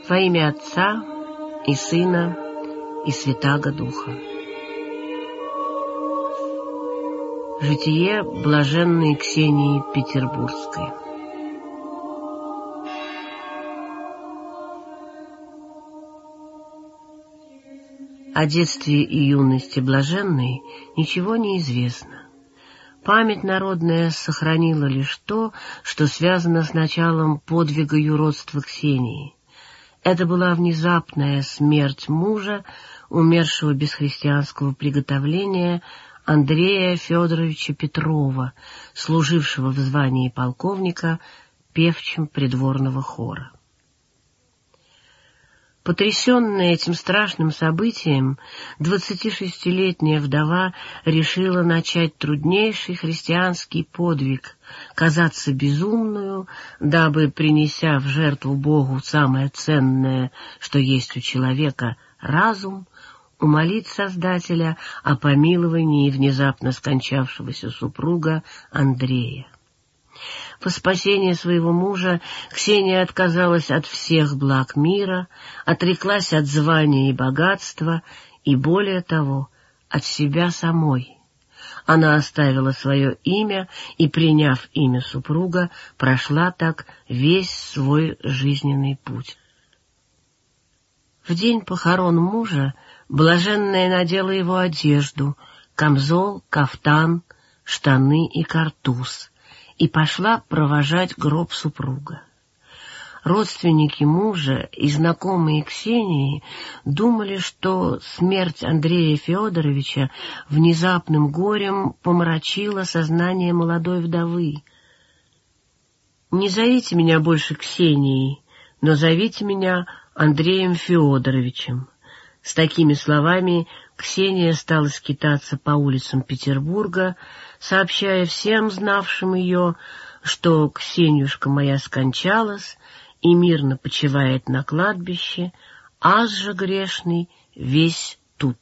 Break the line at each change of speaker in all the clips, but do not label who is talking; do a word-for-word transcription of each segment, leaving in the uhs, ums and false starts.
Во имя Отца и Сына и Святаго Духа. Житие блаженной Ксении Петербургской. О детстве и юности блаженной ничего не известно. Память народная сохранила лишь то, что связано с началом подвига юродства Ксении. Это была внезапная смерть мужа, умершего без христианского приготовления, Андрея Федоровича Петрова, служившего в звании полковника певчим придворного хора. Потрясенная этим страшным событием, двадцатишестилетняя вдова решила начать труднейший христианский подвиг — казаться безумную, дабы, принеся в жертву Богу самое ценное, что есть у человека — разум, умолить Создателя о помиловании внезапно скончавшегося супруга Андрея. Во спасение своего мужа Ксения отказалась от всех благ мира, отреклась от звания и богатства и, более того, от себя самой. Она оставила свое имя и, приняв имя супруга, прошла так весь свой жизненный путь. В день похорон мужа блаженная надела его одежду — камзол, кафтан, штаны и картуз — и пошла провожать гроб супруга. Родственники мужа и знакомые Ксении думали, что смерть Андрея Федоровича внезапным горем помрачила сознание молодой вдовы. «Не зовите меня больше Ксенией, но зовите меня Андреем Федоровичем». С такими словами Ксения стала скитаться по улицам Петербурга, сообщая всем знавшим ее, что Ксенюшка моя скончалась и мирно почивает на кладбище, аз же грешный весь тут.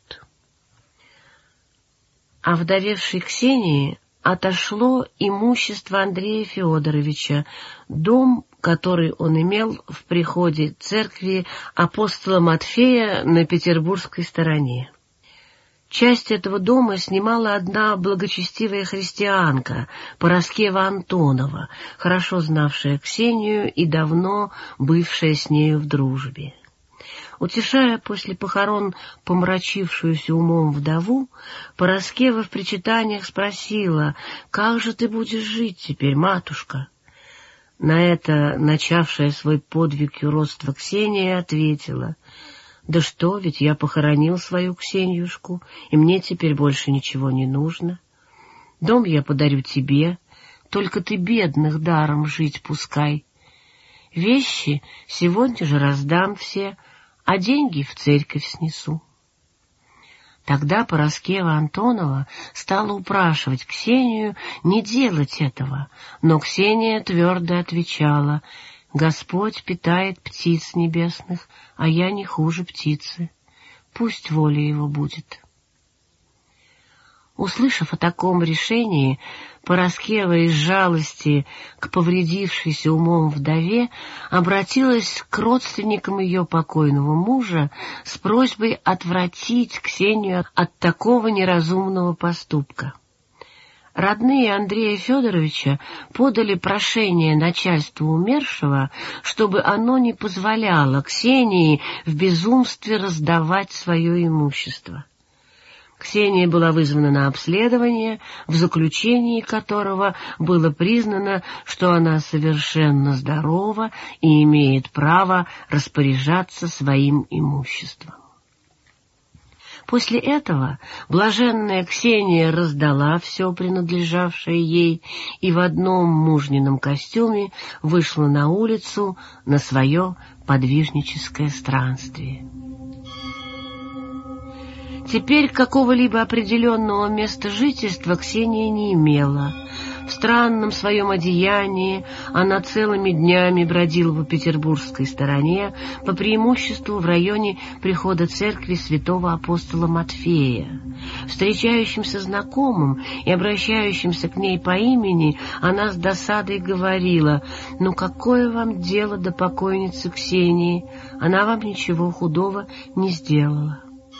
А вдовевшей Ксении отошло имущество Андрея Федоровича, дом, который он имел в приходе церкви апостола Матфея на петербургской стороне. Часть этого дома снимала одна благочестивая христианка, Параскева Антонова, хорошо знавшая Ксению и давно бывшая с нею в дружбе. Утешая после похорон помрачившуюся умом вдову, Параскева в причитаниях спросила: «Как же ты будешь жить теперь, матушка?» На это начавшая свой подвиг юродства Ксения ответила: «Да что, ведь я похоронил свою Ксенюшку, и мне теперь больше ничего не нужно. Дом я подарю тебе, только ты бедных даром жить пускай. Вещи сегодня же раздам все, а деньги в церковь снесу». Тогда Параскева Антонова стала упрашивать Ксению не делать этого, но Ксения твердо отвечала: «Господь питает птиц небесных, а я не хуже птицы. Пусть воля его будет». Услышав о таком решении, Параскева из жалости к повредившейся умом вдове обратилась к родственникам ее покойного мужа с просьбой отвратить Ксению от такого неразумного поступка. Родные Андрея Федоровича подали прошение начальству умершего, чтобы оно не позволяло Ксении в безумстве раздавать свое имущество. Ксения была вызвана на обследование, в заключении которого было признано, что она совершенно здорова и имеет право распоряжаться своим имуществом. После этого блаженная Ксения раздала все принадлежавшее ей и в одном мужнином костюме вышла на улицу на свое подвижническое странствие. Теперь какого-либо определенного места жительства Ксения не имела. В В странном своем одеянии она целыми днями бродила по петербургской стороне, по преимуществу в районе прихода церкви святого апостола Матфея. Встречающимся знакомым и обращающимся к ней по имени она с досадой говорила: «Ну какое вам дело до покойницы Ксении? Она вам ничего худого не сделала».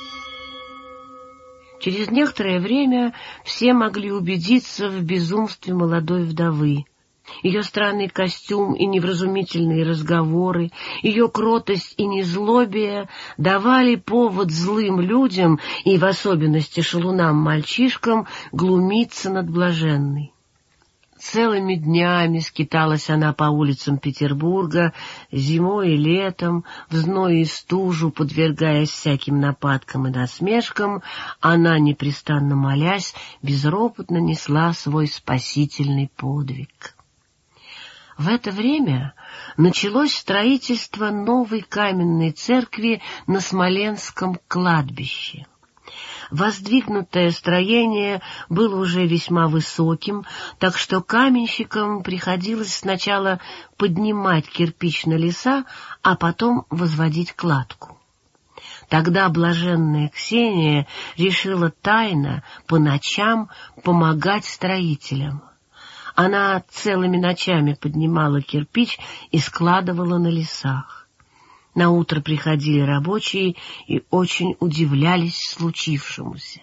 Через некоторое время все могли убедиться в безумстве молодой вдовы. Ее странный костюм и невразумительные разговоры, ее кротость и незлобие давали повод злым людям, и в особенности шалунам-мальчишкам, глумиться над блаженной. Целыми днями скиталась она по улицам Петербурга, зимой и летом, в зной и стужу, подвергаясь всяким нападкам и насмешкам. Она, непрестанно молясь, безропотно несла свой спасительный подвиг. В это время началось строительство новой каменной церкви на Смоленском кладбище. Воздвигнутое строение было уже весьма высоким, так что каменщикам приходилось сначала поднимать кирпич на леса, а потом возводить кладку. Тогда блаженная Ксения решила тайно по ночам помогать строителям. Она целыми ночами поднимала кирпич и складывала на лесах. Наутро приходили рабочие и очень удивлялись случившемуся.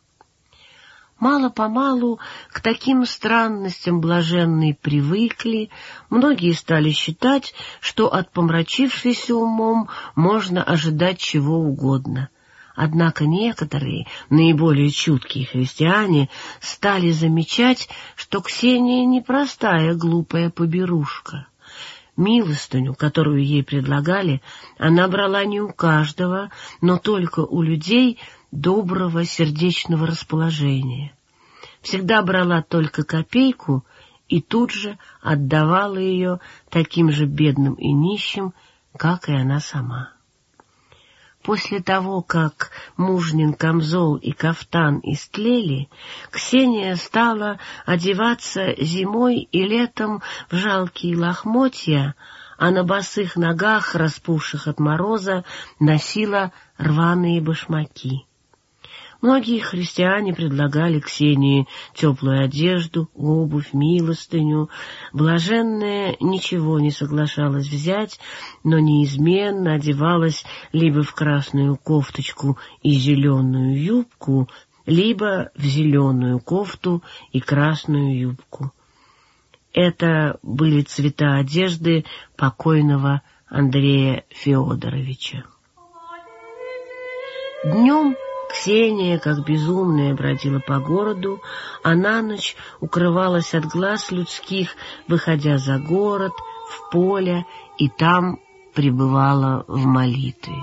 Мало-помалу к таким странностям блаженные привыкли, многие стали считать, что от помрачившейся умом можно ожидать чего угодно. Однако некоторые, наиболее чуткие христиане, стали замечать, что Ксения не простая глупая поберушка. Милостыню, которую ей предлагали, она брала не у каждого, но только у людей доброго сердечного расположения. Всегда брала только копейку и тут же отдавала ее таким же бедным и нищим, как и она сама. После того, как мужнин камзол и кафтан истлели, Ксения стала одеваться зимой и летом в жалкие лохмотья, а на босых ногах, распухших от мороза, носила рваные башмаки. Многие христиане предлагали Ксении теплую одежду, обувь, милостыню. Блаженная ничего не соглашалась взять, но неизменно одевалась либо в красную кофточку и зеленую юбку, либо в зеленую кофту и красную юбку. Это были цвета одежды покойного Андрея Феодоровича. Днем Ксения, как безумная, бродила по городу, а на ночь укрывалась от глаз людских, выходя за город, в поле, и там пребывала в молитве.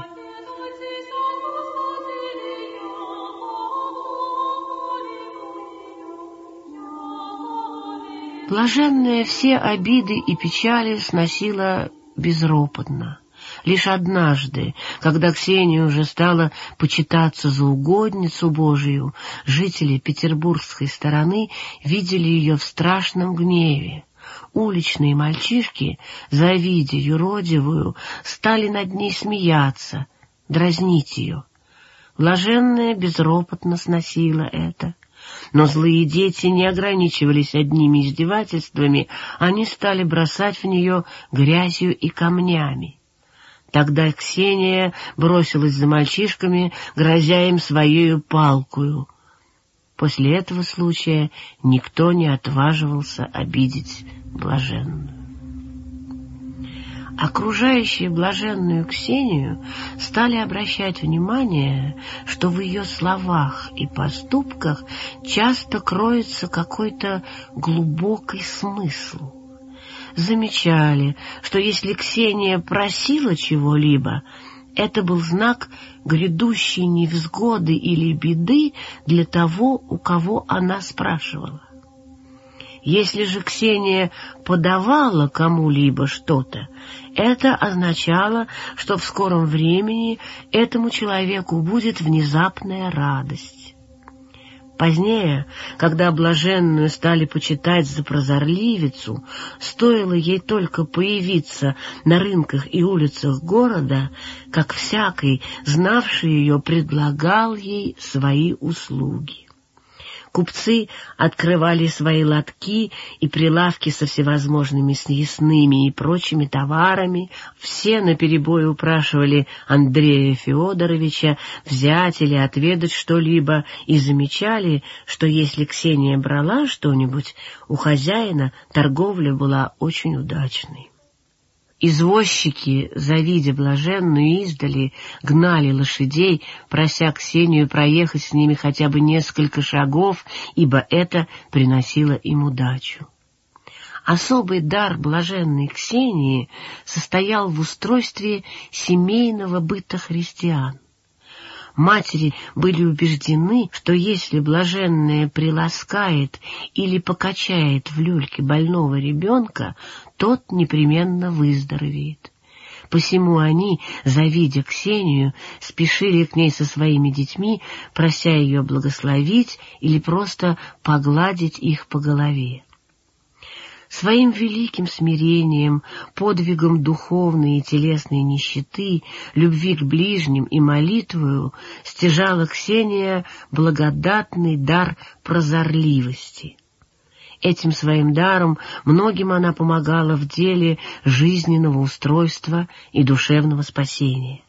Блаженная все обиды и печали сносила безропотно. Лишь однажды, когда Ксения уже стала почитаться за угодницу Божию, жители петербургской стороны видели ее в страшном гневе. Уличные мальчишки, завидя юродивую, стали над ней смеяться, дразнить ее. Блаженная безропотно сносила это. Но злые дети не ограничивались одними издевательствами, они стали бросать в нее грязью и камнями. Тогда Ксения бросилась за мальчишками, грозя им своею палкою. После этого случая никто не отваживался обидеть блаженную. Окружающие блаженную Ксению стали обращать внимание, что в ее словах и поступках часто кроется какой-то глубокий смысл. Замечали, что если Ксения просила чего-либо, это был знак грядущей невзгоды или беды для того, у кого она спрашивала. Если же Ксения подавала кому-либо что-то, это означало, что в скором времени этому человеку будет внезапная радость. Позднее, когда блаженную стали почитать за прозорливицу, стоило ей только появиться на рынках и улицах города, как всякий, знавший ее, предлагал ей свои услуги. Купцы открывали свои лотки и прилавки со всевозможными съестными и прочими товарами. Все наперебой упрашивали Андрея Феодоровича взять или отведать что-либо и замечали, что если Ксения брала что-нибудь, у хозяина торговля была очень удачной. Извозчики, завидя блаженную издали, гнали лошадей, прося Ксению проехать с ними хотя бы несколько шагов, ибо это приносило им удачу. Особый дар блаженной Ксении состоял в устройстве семейного быта христиан. Матери были убеждены, что если блаженная приласкает или покачает в люльке больного ребенка, тот непременно выздоровеет. Посему они, завидя Ксению, спешили к ней со своими детьми, прося ее благословить или просто погладить их по голове. Своим великим смирением, подвигом духовной и телесной нищеты, любви к ближним и молитвою стяжала Ксения благодатный дар прозорливости. Этим своим даром многим она помогала в деле жизненного устройства и душевного спасения.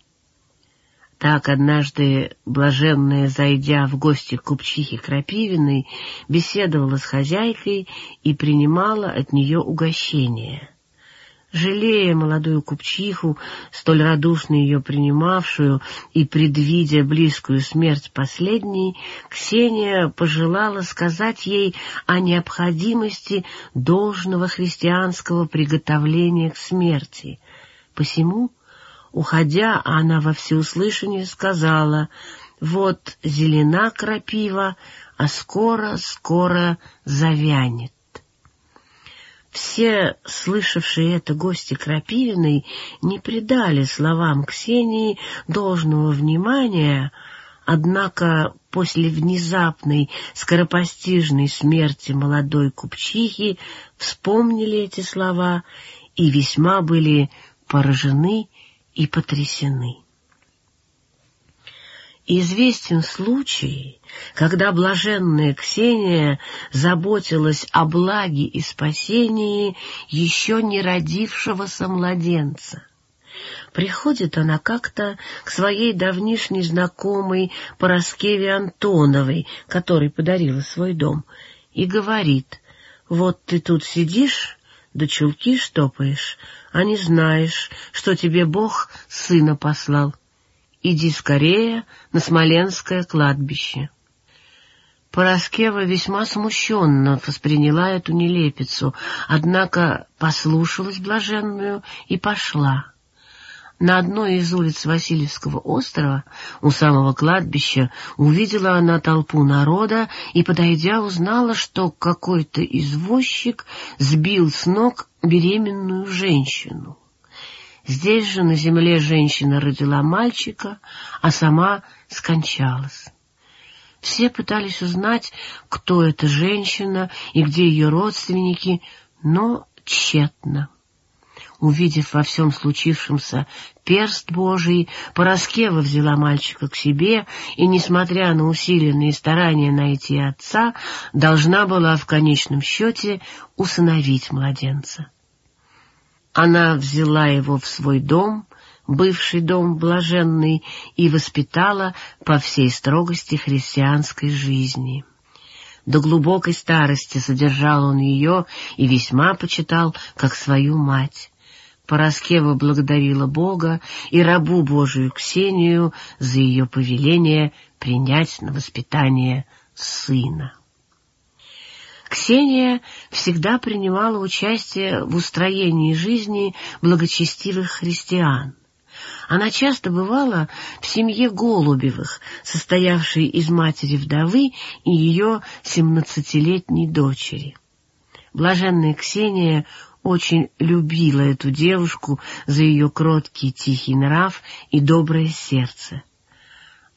Так однажды блаженная, зайдя в гости к купчихе Крапивиной, беседовала с хозяйкой и принимала от нее угощение. Жалея молодую купчиху, столь радушно ее принимавшую и предвидя близкую смерть последней, Ксения пожелала сказать ей о необходимости должного христианского приготовления к смерти. Посему, уходя, она во всеуслышание сказала: «Вот зелена крапива, а скоро-скоро завянет». Все, слышавшие это гости Крапивиной, не придали словам Ксении должного внимания, однако после внезапной, скоропостижной смерти молодой купчихи вспомнили эти слова и весьма были поражены и потрясены. Известен случай, когда блаженная Ксения заботилась о благе и спасении еще не родившегося младенца. Приходит она как-то к своей давнишней знакомой Параскеве Антоновой, которой подарила свой дом, и говорит: «Вот ты тут сидишь, да чулки штопаешь, а не знаешь, что тебе Бог сына послал. Иди скорее на Смоленское кладбище». Параскева весьма смущенно восприняла эту нелепицу, однако послушалась блаженную и пошла. На одной из улиц Васильевского острова, у самого кладбища, увидела она толпу народа и, подойдя, узнала, что какой-то извозчик сбил с ног беременную женщину. Здесь же на земле женщина родила мальчика, а сама скончалась. Все пытались узнать, кто эта женщина и где ее родственники, но тщетно. Увидев во всем случившемся перст Божий, Параскева взяла мальчика к себе и, несмотря на усиленные старания найти отца, должна была в конечном счете усыновить младенца. Она взяла его в свой дом, бывший дом блаженный, и воспитала по всей строгости христианской жизни. До глубокой старости содержал он ее и весьма почитал как свою мать. Параскева благодарила Бога и рабу Божию Ксению за ее повеление принять на воспитание сына. Ксения всегда принимала участие в устроении жизни благочестивых христиан. Она часто бывала в семье Голубевых, состоявшей из матери-вдовы и ее семнадцатилетней дочери. Блаженная Ксения очень любила эту девушку за ее кроткий тихий нрав и доброе сердце.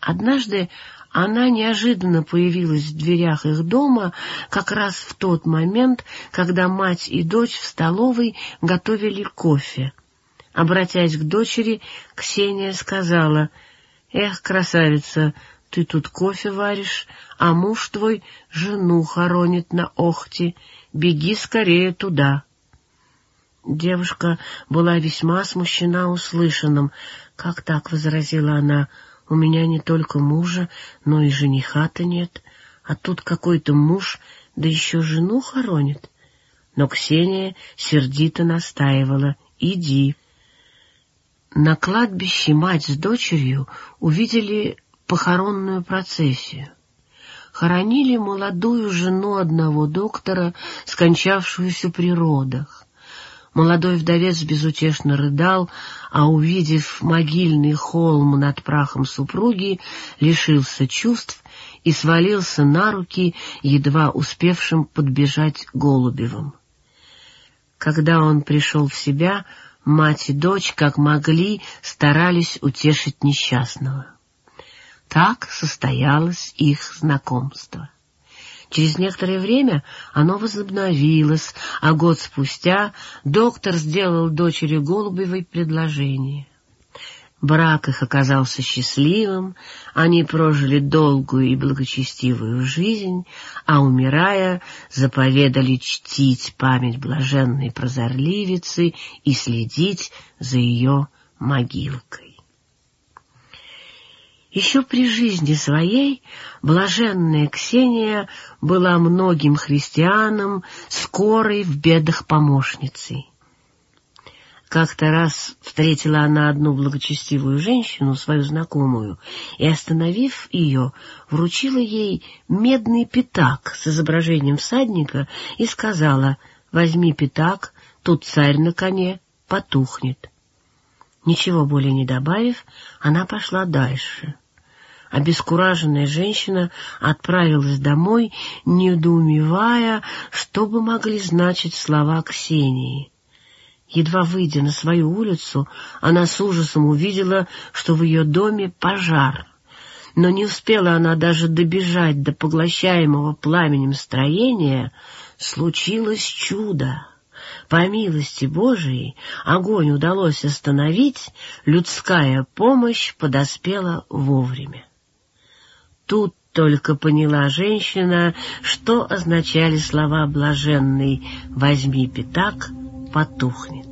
Однажды она неожиданно появилась в дверях их дома как раз в тот момент, когда мать и дочь в столовой готовили кофе. Обратясь к дочери, Ксения сказала: «Эх, красавица, ты тут кофе варишь, а муж твой жену хоронит на Охте. Беги скорее туда». Девушка была весьма смущена услышанным. «Как так?» — возразила она. «У меня не только мужа, но и жениха-то нет, а тут какой-то муж, да еще жену хоронит». Но Ксения сердито настаивала: «Иди». На кладбище мать с дочерью увидели похоронную процессию. Хоронили молодую жену одного доктора, скончавшуюся при родах. Молодой вдовец безутешно рыдал, а, увидев могильный холм над прахом супруги, лишился чувств и свалился на руки едва успевшим подбежать Голубевым. Когда он пришел в себя, мать и дочь, как могли, старались утешить несчастного. Так состоялось их знакомство. Через некоторое время оно возобновилось, а год спустя доктор сделал дочери Голубевой предложение. Брак их оказался счастливым, они прожили долгую и благочестивую жизнь, а, умирая, заповедали чтить память блаженной прозорливицы и следить за ее могилкой. Еще при жизни своей блаженная Ксения была многим христианам скорой в бедах помощницей. Как-то раз встретила она одну благочестивую женщину, свою знакомую, и, остановив ее, вручила ей медный пятак с изображением всадника и сказала: «Возьми пятак, тут царь на коне, потухнет». Ничего более не добавив, она пошла дальше. Обескураженная женщина отправилась домой, недоумевая, что бы могли значить слова Ксении. Едва выйдя на свою улицу, она с ужасом увидела, что в ее доме пожар. Но не успела она даже добежать до поглощаемого пламенем строения, случилось чудо. По милости Божией огонь удалось остановить, людская помощь подоспела вовремя. Тут только поняла женщина, что означали слова блаженной: «Возьми пятак, потухнет».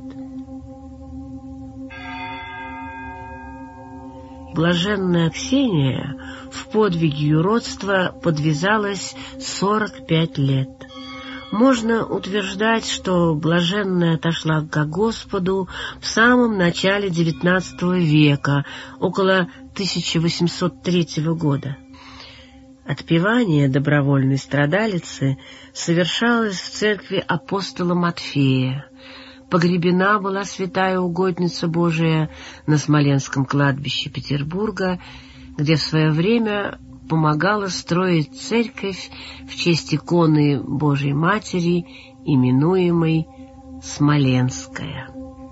Блаженная Ксения в подвиге юродства подвязалась сорок пять лет. Можно утверждать, что блаженная отошла к Господу в самом начале девятнадцатого века, около тысяча восемьсот третьего года. Отпевание добровольной страдалицы совершалось в церкви апостола Матфея. Погребена была святая угодница Божия на Смоленском кладбище Петербурга, где в свое время помогала строить церковь в честь иконы Божией Матери, именуемой Смоленская.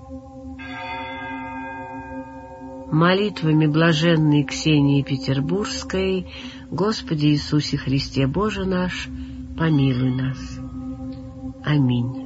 Молитвами блаженной Ксении Петербургской: Господи Иисусе Христе Боже наш, помилуй нас. Аминь.